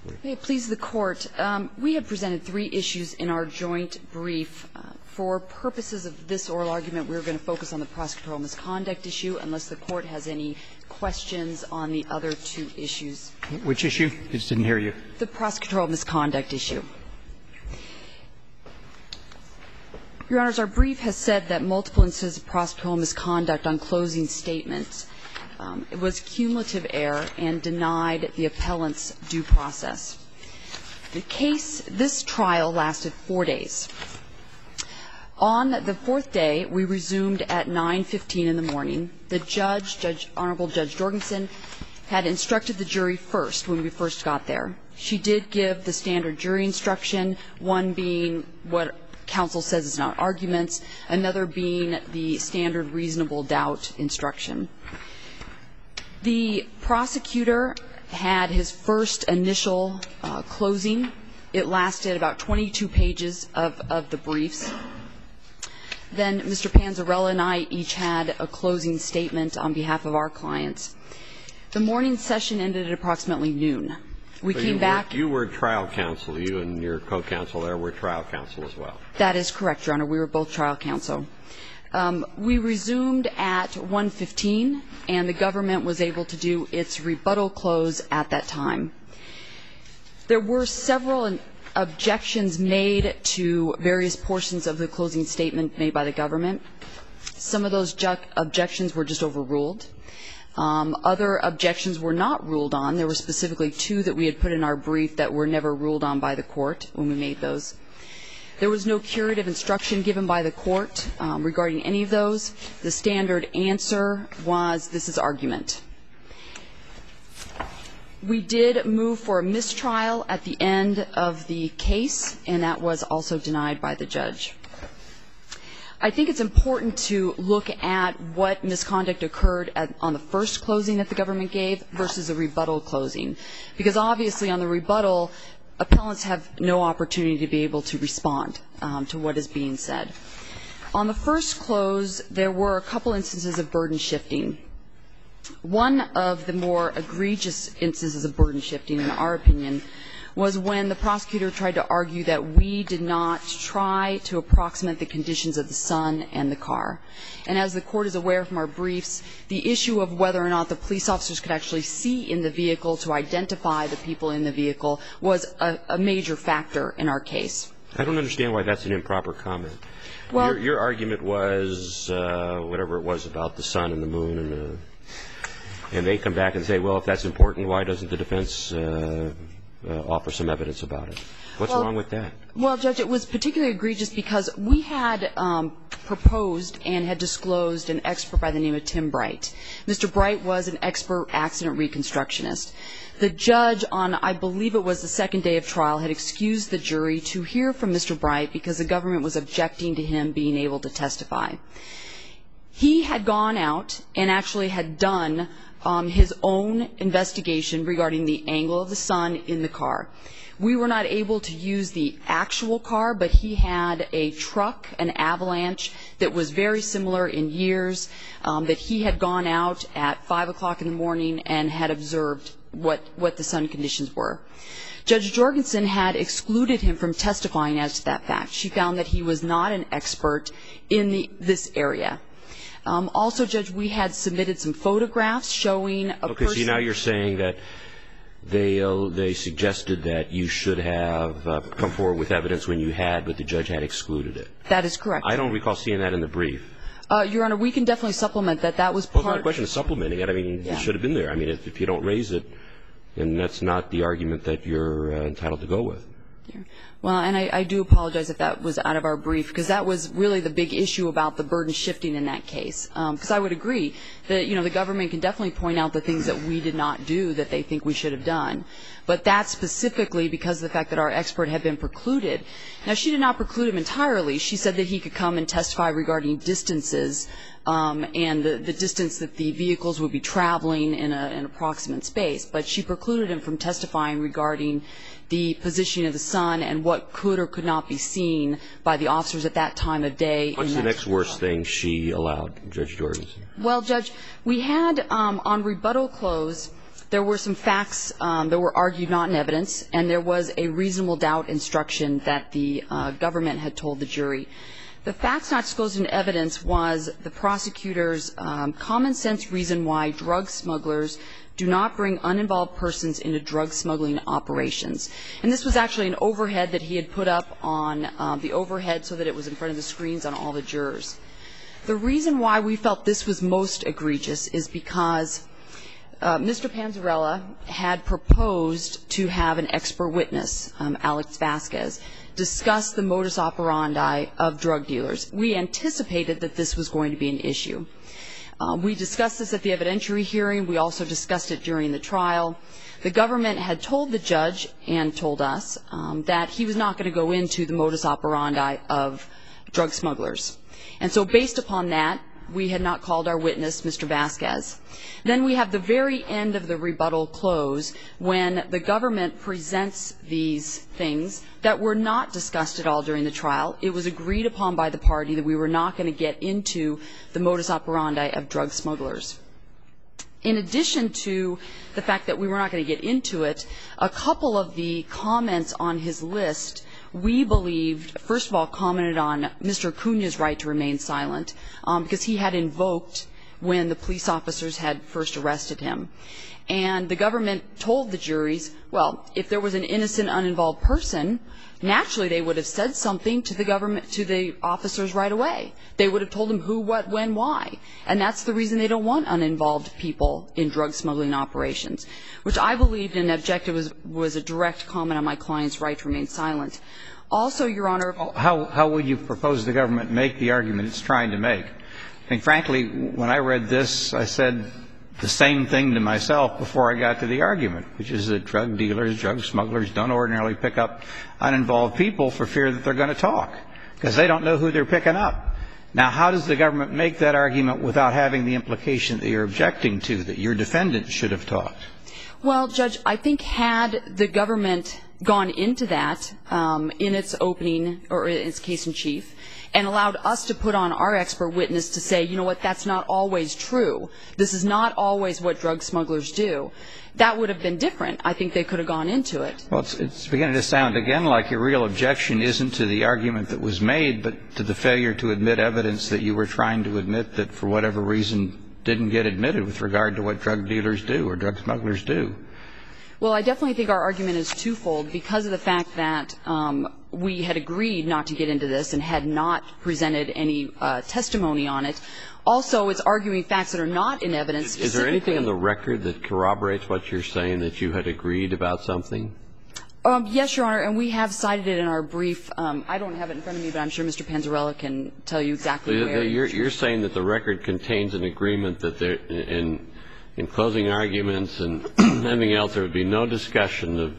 May it please the Court, we have presented 3 issues in our joint brief. For purposes of this oral argument, we're going to focus on the prosecutorial misconduct issue, unless the Court has any questions on the other 2 issues. Which issue? I just didn't hear you. The prosecutorial misconduct issue. Your Honors, our brief has said that multiple instances of prosecutorial misconduct on closing statements it was cumulative error and denied the appellant's due process. This trial lasted 4 days. On the 4th day, we resumed at 9:15 in the morning. The Honorable Judge Jorgensen, had instructed the jury first when we first got there. She did give the standard jury instruction, one being what counsel says is not arguments, another being the standard reasonable doubt instruction. The prosecutor had his first initial closing. It lasted about 22 pages of the briefs. Then Mr. Panzarella and I each had a closing statement on behalf of our clients. The morning session ended at approximately noon. We came back. You were trial counsel. You and your co-counsel there were trial counsel as well. That is correct, Your Honor. We were both trial counsel. We resumed at 1:15, and the government was able to do its rebuttal close at that time. There were several objections made to various portions of the closing statement made by the government. Some of those objections were just overruled. Other objections were not ruled on. There were specifically 2 that we had put in our brief that were never ruled on by the court when we made those. There was no curative instruction given by the court regarding any of those. The standard answer was, this is argument. We did move for a mistrial at the end of the case, and that was also denied by the judge. I think it's important to look at what misconduct occurred on the first closing that the government gave versus a rebuttal closing, because obviously on the rebuttal, appellants have no opportunity to be able to respond to what is being said. On the first close, there were a couple instances of burden shifting. One of the more egregious instances of burden shifting, in our opinion, was when the prosecutor tried to argue that we did not try to approximate the conditions of the son and the car. And as the court is aware from our briefs, the issue of whether or not the police officers could actually see in the vehicle to identify the people in the vehicle was a major factor in our case. I don't understand why that's an improper comment. Well, your argument was whatever it was about the sun and the moon, and they come back and say, well, if that's important, why doesn't the defense offer some evidence about it? What's wrong with that? Well, Judge, it was particularly egregious because we had proposed and had disclosed an expert by the name of Tim Bright. Mr. Bright was an expert accident reconstructionist. The judge on, I believe it was the 2nd day of trial, had excused the jury to hear from Mr. Bright because the government was objecting to him being able to testify. He had gone out and actually had done his own investigation regarding the angle of the sun in the car. We were not able to use the actual car, but he had a truck, an Avalanche, that was very similar in years, that he had gone out at 5 o'clock in the morning and had observed what the sun conditions were. Judge Jorgensen had excluded him from testifying as to that fact. She found that he was not an expert in this area. Also, Judge, we had submitted some photographs showing a person. Okay, so now you're saying that they suggested that you should have come forward with evidence when you had, but the judge had excluded it. That is correct. I don't recall seeing that in the brief. Your Honor, we can definitely supplement that. That was part. Well, it's not a question of supplementing it. I mean, it should have been there. I mean, if you don't raise it, then that's not the argument that you're entitled to go with. Well, and I do apologize if that was out of our brief, because that was really the big issue about the burden shifting in that case. Because I would agree that, the government can definitely point out the things that we did not do that they think we should have done. But that's specifically because of the fact that our expert had been precluded. Now, she did not preclude him entirely. She said that he could come and testify regarding distances and the distance that the vehicles would be traveling in an approximate space. But she precluded him from testifying regarding the positioning of the sun and what could or could not be seen by the officers at that time of day. What's the next worst thing she allowed, Judge Jorgensen? Well, Judge, we had on rebuttal close, there were some facts that were argued not in evidence, and there was a reasonable doubt instruction that the government had told the jury. The facts not disclosed in evidence was the prosecutor's common sense reason why drug smugglers do not bring uninvolved persons into drug smuggling operations. And this was actually an overhead that he had put up on the overhead so that it was in front of the screens on all the jurors. The reason why we felt this was most egregious is because Mr. Panzarella had proposed to have an expert witness, Alex Vasquez, discuss the modus operandi of drug dealers. We anticipated that this was going to be an issue. We discussed this at the evidentiary hearing. We also discussed it during the trial. The government had told the judge and told us that he was not going to go into the modus operandi of drug smugglers. And so based upon that, we had not called our witness, Mr. Vasquez. Then we have the very end of the rebuttal close when the government presents these things that were not discussed at all during the trial. It was agreed upon by the party that we were not going to get into the modus operandi of drug smugglers. In addition to the fact that we were not going to get into it, a couple of the comments on his list we believed, first of all, commented on Mr. Acuña's right to remain silent because he had invoked when the police officers had first arrested him. And the government told the juries, well, if there was an innocent, uninvolved person, naturally they would have said something to the government, to the officers right away. They would have told them who, what, when, why. And that's the reason they don't want uninvolved people in drug smuggling operations, which I believed and objected was a direct comment on my client's right to remain silent. Also, Your Honor. How would you propose the government make the argument it's trying to make? I mean, frankly, when I read this, I said the same thing to myself before I got to the argument, which is that drug dealers, drug smugglers don't ordinarily pick up uninvolved people for fear that they're going to talk, because they don't know who they're picking up. Now, how does the government make that argument without having the implication that you're objecting to, that your defendant should have talked? Well, Judge, I think had the government gone into that in its opening or in its case in chief and allowed us to put on our expert witness to say, you know what, that's not always true. This is not always what drug smugglers do. That would have been different. I think they could have gone into it. Well, it's beginning to sound again like your real objection isn't to the argument that was made, but to the failure to admit evidence that you were trying to admit that for whatever reason didn't get admitted with regard to what drug dealers do or drug smugglers do. Well, I definitely think our argument is twofold because of the fact that we had agreed not to get into this and had not presented any testimony on it. Also, it's arguing facts that are not in evidence. Is there anything in the record that corroborates what you're saying, that you had agreed about something? Yes, Your Honor, and we have cited it in our brief. I don't have it in front of me, but I'm sure Mr. Panzarella can tell you exactly where. You're saying that the record contains an agreement that there, in closing arguments and anything else, there would be no discussion of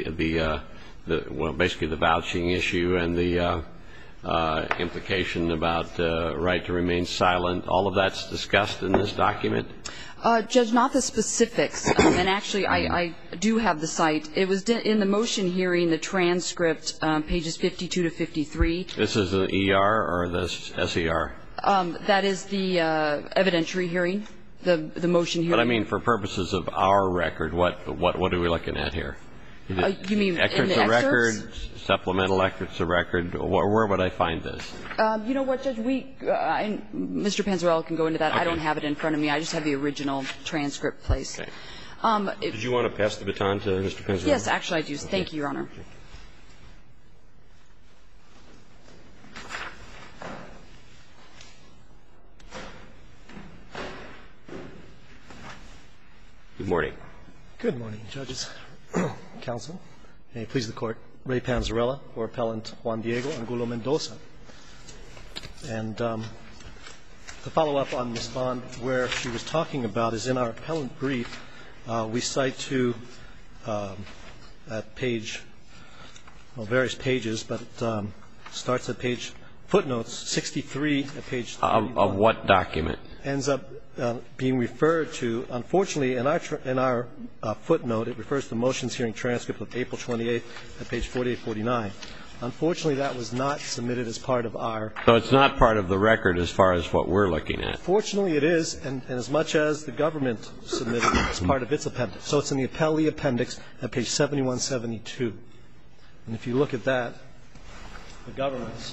basically the vouching issue and the implication about right to remain silent. All of that's discussed in this document? Judge, not the specifics. And actually, I do have the cite. It was in the motion hearing, the transcript, pages 52 to 53. This is the ER or the SER? That is the evidentiary hearing, the motion hearing. But I mean, for purposes of our record, what are we looking at here? You mean excerpts in the of record, excerpts? supplemental excerpts of record? Where would I find this? You know what, Judge? Mr. Panzarella can go into that. Okay. I don't have it in front of me. I just have the original transcript placed. Okay. Did you want to pass the baton to Mr. Panzarella? Yes, actually I do. Okay. Thank you, Your Honor. Okay. Good morning. Good morning, judges, counsel. May it please the Court. Ray Panzarella, or Appellant Juan Diego Angulo Mendoza. And to follow up on Ms. Bond, where she was talking about is in our appellant brief, we cite to at page, well, various pages, but it starts at page footnotes 63 at page 31. Of what document? Ends up being referred to, unfortunately, in our footnote, it refers to the motions hearing transcript of April 28th at page 4849. Unfortunately, that was not submitted as part of our. So it's not part of the record as far as what we're looking at. Fortunately, it is, and as much as the government submitted it as part of its appendix. So it's in the appellee appendix at page 7172. And if you look at that, the government's.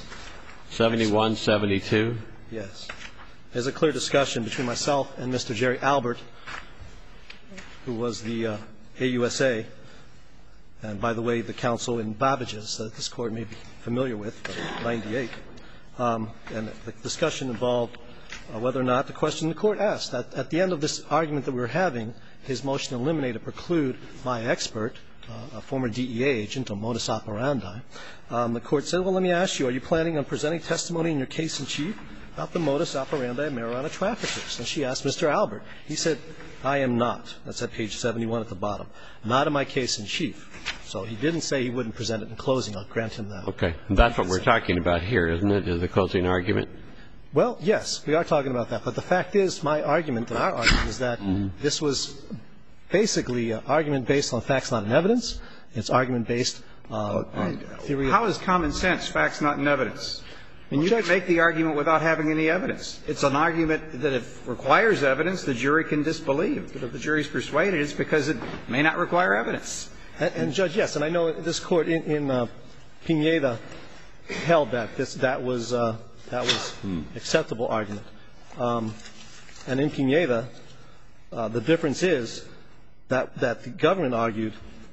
7172? Yes. There's a clear discussion between myself and Mr. Jerry Albert, who was the AUSA. And by the way, the counsel in Babbage's that this Court may be familiar with, 98. And the discussion involved whether or not the question the Court asked. At the end of this argument that we were having, his motion to eliminate or preclude my expert, a former DEA agent, a modus operandi, the Court said, well, let me ask you, are you planning on presenting testimony in your case in chief about the modus operandi of marijuana traffickers? And she asked Mr. Albert. He said, I am not. That's at page 71 at the bottom. Not in my case in chief. So he didn't say he wouldn't present it in closing. I'll grant him that. Okay. And that's what we're talking about here, isn't it, is the closing argument? Well, yes, we are talking about that. But the fact is, my argument and our argument is that this was basically an argument based on facts, not in evidence. It's argument based on theory. How is common sense facts, not in evidence? And you can make the argument without having any evidence. It's an argument that if it requires evidence, the jury can disbelieve. But if the jury is persuaded, it's because it may not require evidence. And, Judge, yes, and I know this Court in Pineda held that that was acceptable argument. And in Pineda, the difference is that the government argued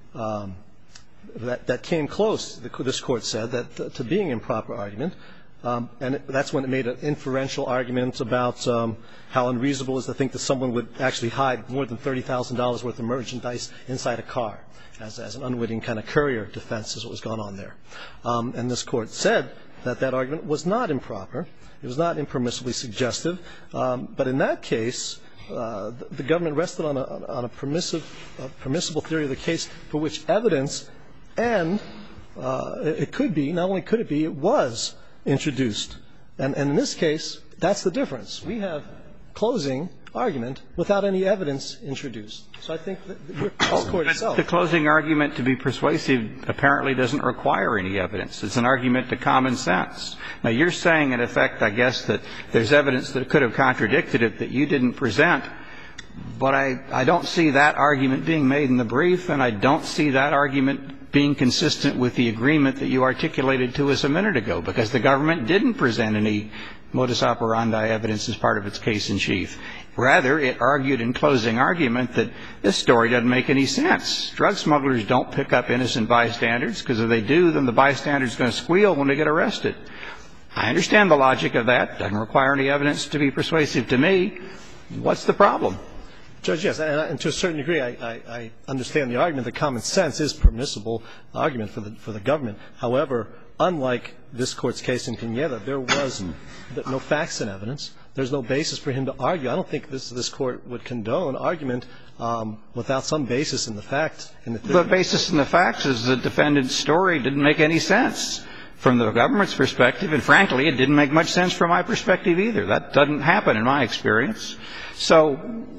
that came close, this Court said, that to being improper argument. And that's when it made an inferential argument about how unreasonable it is to think that someone would actually hide more than $30,000 worth of merchandise inside a car, as an unwitting kind of courier defense is what was going on there. And this Court said that that argument was not improper. It was not impermissibly suggestive. But in that case, the government rested on a permissible theory of the case for which evidence and it could be, not only could it be, it was introduced. And in this case, that's the difference. We have closing argument without any evidence introduced. So I think that this Court itself. The closing argument to be persuasive apparently doesn't require any evidence. It's an argument to common sense. Now, you're saying, in effect, I guess, that there's evidence that could have contradicted it that you didn't present. But I don't see that argument being made in the brief, and I don't see that argument being consistent with the agreement that you articulated to us a minute ago, because the government didn't present any modus operandi evidence as part of its case in chief. Rather, it argued in closing argument that this story doesn't make any sense. Drug smugglers don't pick up innocent bystanders, because if they do, then the bystander's going to squeal when they get arrested. I understand the logic of that. It doesn't require any evidence to be persuasive to me. What's the problem? Judge, yes, and to a certain degree, I understand the argument that common sense is permissible argument for the government. However, unlike this Court's case in Pineda, there was no facts and evidence. There's no basis for him to argue. I don't think this Court would condone argument without some basis in the facts. The basis in the facts is the defendant's story didn't make any sense from the government's perspective, and frankly, it didn't make much sense from my perspective either. That doesn't happen in my experience. So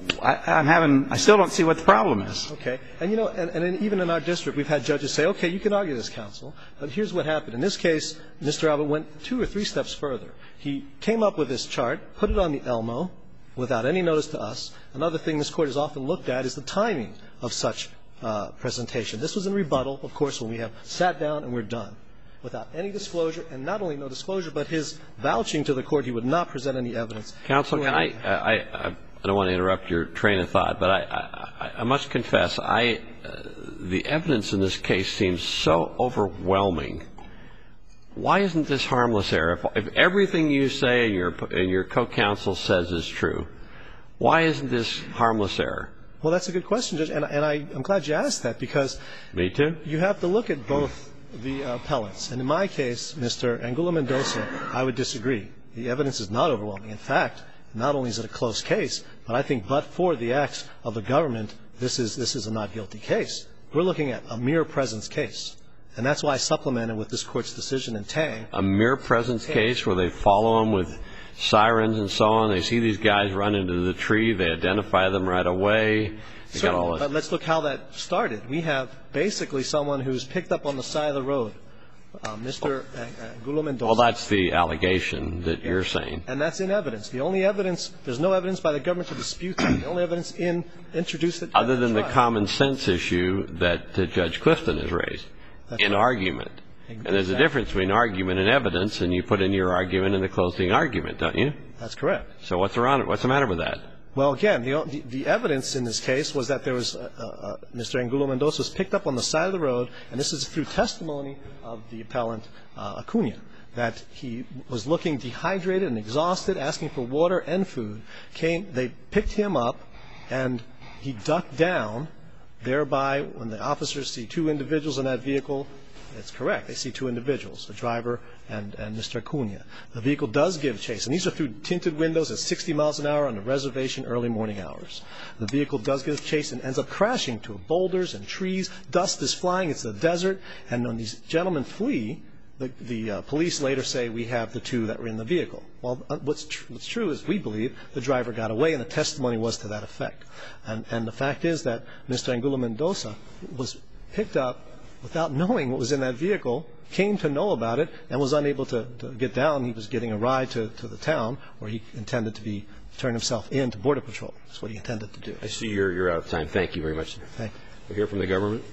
I still don't see what the problem is. Okay. And, you know, and even in our district, we've had judges say, okay, you can argue this, counsel, but here's what happened. In this case, Mr. Albert went 2 or 3 steps further. He came up with this chart, put it on the Elmo without any notice to us. Another thing this Court has often looked at is the timing of such presentation. This was in rebuttal, of course, when we have sat down and we're done, without any disclosure, and not only no disclosure, but his vouching to the Court he would not present any evidence. Counsel, can I don't want to interrupt your train of thought, but I must confess, the evidence in this case seems so overwhelming. Why isn't this harmless error? If everything you say and your co-counsel says is true, why isn't this harmless error? Well, that's a good question, Judge, and I'm glad you asked that, because Me too. You have to look at both the appellants. And in my case, Mr. Angulo Mendoza, I would disagree. The evidence is not overwhelming. In fact, not only is it a close case, but I think but for the acts of the government, this is a not guilty case. We're looking at a mere presence case. And that's why I supplemented with this Court's decision in Tang. A mere presence case where they follow them with sirens and so on. They see these guys run into the tree. They identify them right away. But let's look how that started. We have basically someone who's picked up on the side of the road Mr. Angulo Mendoza. Well, that's the allegation that you're saying. And that's in evidence. The only evidence, there's no evidence by the government to dispute that. The only evidence introduced at the trial. Other than the common sense issue that Judge Clifton has raised in argument. And there's a difference between argument and evidence, and you put in your argument in the closing argument, don't you? That's correct. So what's the matter with that? Well, again, the evidence in this case was that there was Mr. Angulo Mendoza was picked up on the side of the road, and this is through testimony of the appellant Acuna, that he was looking dehydrated and exhausted, asking for water and food. They picked him up, and he ducked down, thereby when the officers see two individuals in that vehicle, it's correct. They see two individuals, the driver and Mr. Acuna. The vehicle does give chase, and these are through tinted windows at 60 miles an hour on the reservation early morning hours. The vehicle does give chase and ends up crashing to boulders and trees. Dust is flying. It's the desert. And when these gentlemen flee, the police later say we have the two that were in the vehicle. Well, what's true is we believe the driver got away, and the testimony was to that effect. And the fact is that Mr. Angulo Mendoza was picked up without knowing what was in that vehicle, came to know about it, and was unable to get down. He was getting a ride to the town where he intended to turn himself in to Border Patrol. That's what he intended to do. I see you're out of time. Thank you very much. Thank you. We'll hear from the government.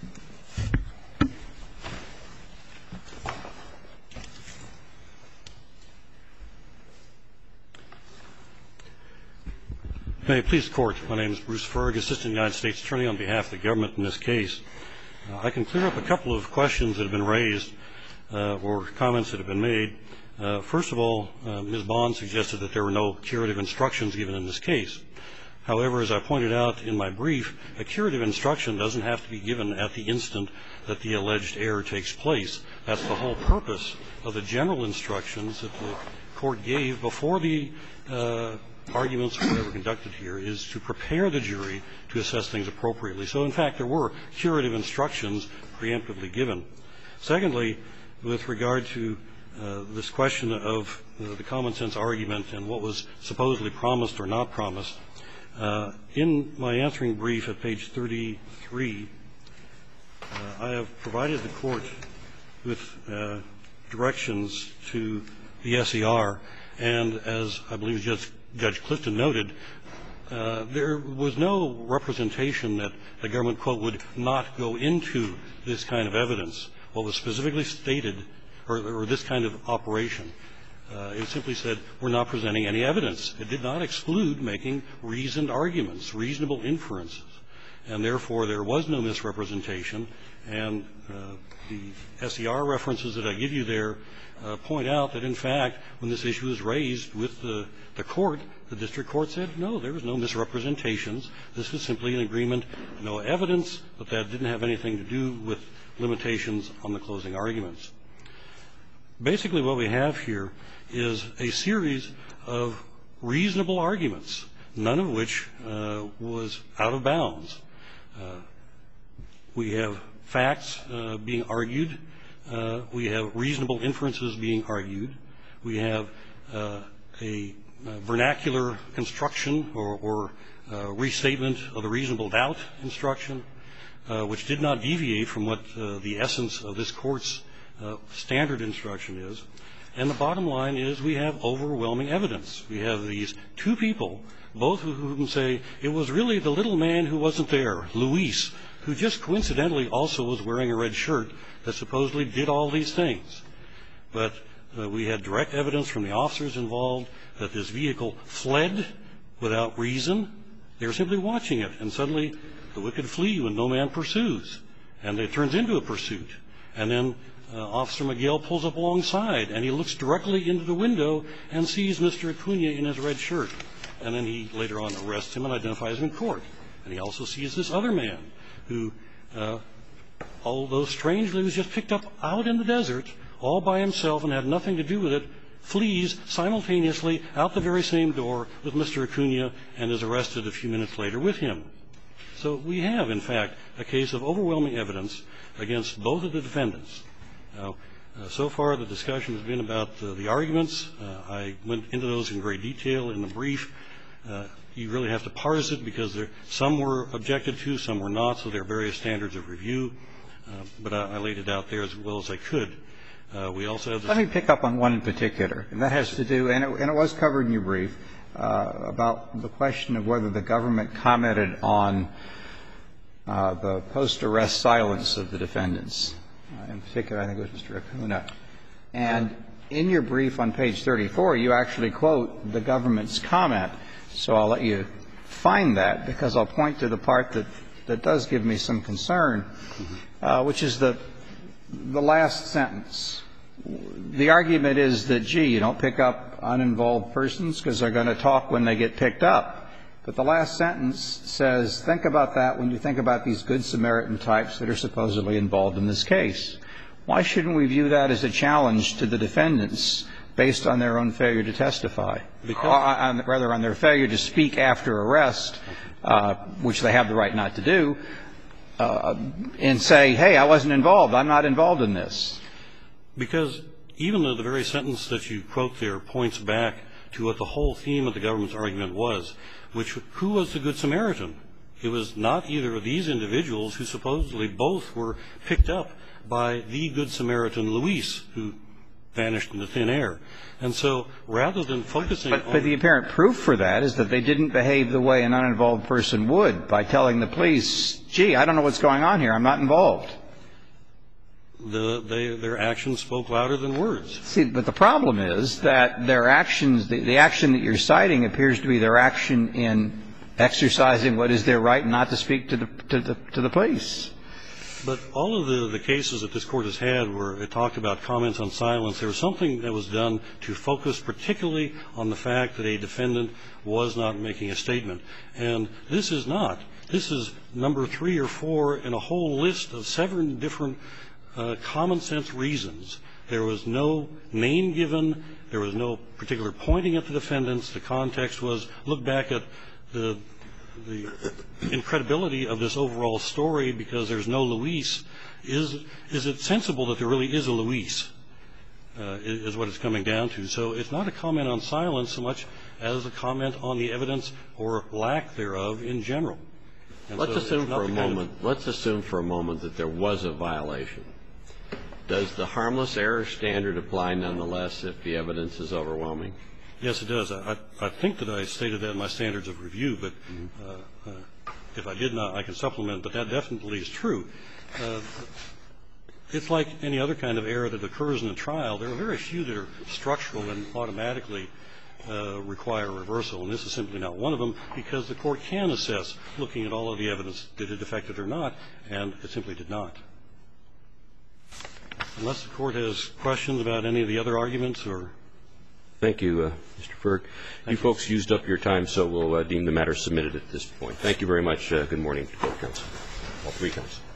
May it please the Court. My name is Bruce Ferg, Assistant United States Attorney on behalf of the government in this case. I can clear up a couple of questions that have been raised or comments that have been made. First of all, Ms. Bond suggested that there were no curative instructions given in this case. However, as I pointed out in my brief, a curative instruction doesn't have to be given at the instant that the alleged error takes place. That's the whole purpose of the general instructions that the Court gave before the arguments were ever conducted here, is to prepare the jury to assess things appropriately. So, in fact, there were curative instructions preemptively given. Secondly, with regard to this question of the common sense argument and what was supposedly promised or not promised, in my answering brief at page 33, I have provided the Court with directions to the SER, and as I believe Judge Clifton noted, there was no representation that the government, quote, would not go into this kind of evidence. What was specifically stated, or this kind of operation, it simply said we're not presenting any evidence. It did not exclude making reasoned arguments, reasonable inferences, and therefore there was no misrepresentation. And the SER references that I give you there point out that, in fact, when this issue was raised with the Court, the district court said, no, there was no misrepresentations. This was simply an agreement, no evidence, but that didn't have anything to do with limitations on the closing arguments. Basically what we have here is a series of reasonable arguments, none of which was out of bounds. We have facts being argued. We have reasonable inferences being argued. We have a vernacular construction or restatement of the reasonable doubt instruction, which did not deviate from what the essence of this Court's standard instruction is. And the bottom line is we have overwhelming evidence. We have these two people, both of whom say it was really the little man who wasn't there, Luis, who just coincidentally also was wearing a red shirt that supposedly did all these things. But we had direct evidence from the officers involved that this vehicle fled without reason. They were simply watching it, and suddenly the wicked flee when no man pursues. And it turns into a pursuit. And then Officer Miguel pulls up alongside, and he looks directly into the window and sees Mr. Acuna in his red shirt. And then he later on arrests him and identifies him in court. And he also sees this other man who, although strangely was just picked up out in the desert all by himself and had nothing to do with it, flees simultaneously out the very same door with Mr. Acuna and is arrested a few minutes later with him. So we have, in fact, a case of overwhelming evidence against both of the defendants. Now, so far the discussion has been about the arguments. I went into those in great detail in the brief. You really have to parse it because some were objected to, some were not, so there are various standards of review. but I laid it out there as well as I could. We also have the Let me pick up on one in particular, and that has to do, and it was covered in your brief, about the question of whether the government commented on the post-arrest silence of the defendants. In particular, I think it was Mr. Acuna. And in your brief on page 34, you actually quote the government's comment. So I'll let you find that, because I'll point to the part that does give me some concern, which is the last sentence. The argument is that, gee, you don't pick up uninvolved persons because they're going to talk when they get picked up. But the last sentence says, think about that when you think about these good Samaritan types that are supposedly involved in this case. Why shouldn't we view that as a challenge to the defendants based on their own failure to testify, rather on their failure to speak after arrest, which they have the right not to do, and say, hey, I wasn't involved, I'm not involved in this? Because even though the very sentence that you quote there points back to what the whole theme of the government's argument was, which, who was the Good Samaritan? It was not either of these individuals who supposedly both were picked up by the Good Samaritan, Luis, who vanished into thin air. And so rather than focusing on... But the apparent proof for that is that they didn't behave the way an uninvolved person would by telling the police, gee, I don't know what's going on here, I'm not involved. Their actions spoke louder than words. See, but the problem is that their actions, the action that you're citing appears to be their action in exercising what is their right not to speak to the police. But all of the cases that this Court has had where it talked about comments on silence, there was something that was done to focus particularly on the fact that a defendant was not making a statement. And this is not. This is number 3 or 4 in a whole list of 7 different common-sense reasons. There was no name given. There was no particular pointing at the defendants. The context was, look back at the incredibility of this overall story because there's no Luis. Is it sensible that there really is a Luis, is what it's coming down to. So it's not a comment on silence so much as a comment on the evidence or lack thereof in general. And let's so assume for a moment that there was a violation. Does the harmless error standard apply nonetheless if the evidence is overwhelming? Yes, it does. I think that I stated that in my standards of review, but if I did not, I can supplement. But that definitely is true. It's like any other kind of error that occurs in a trial. There are very few that are structural and automatically require reversal, and this is simply not one of them because the Court can assess, looking at all of the evidence, did it affect it or not, and it simply did not. Unless the Court has questions about any of the other arguments or... Thank you, Mr. Ferg. You folks used up your time, so we'll deem the matter submitted at this point. Thank you very much. Good morning to both counsel, all 3 counsel.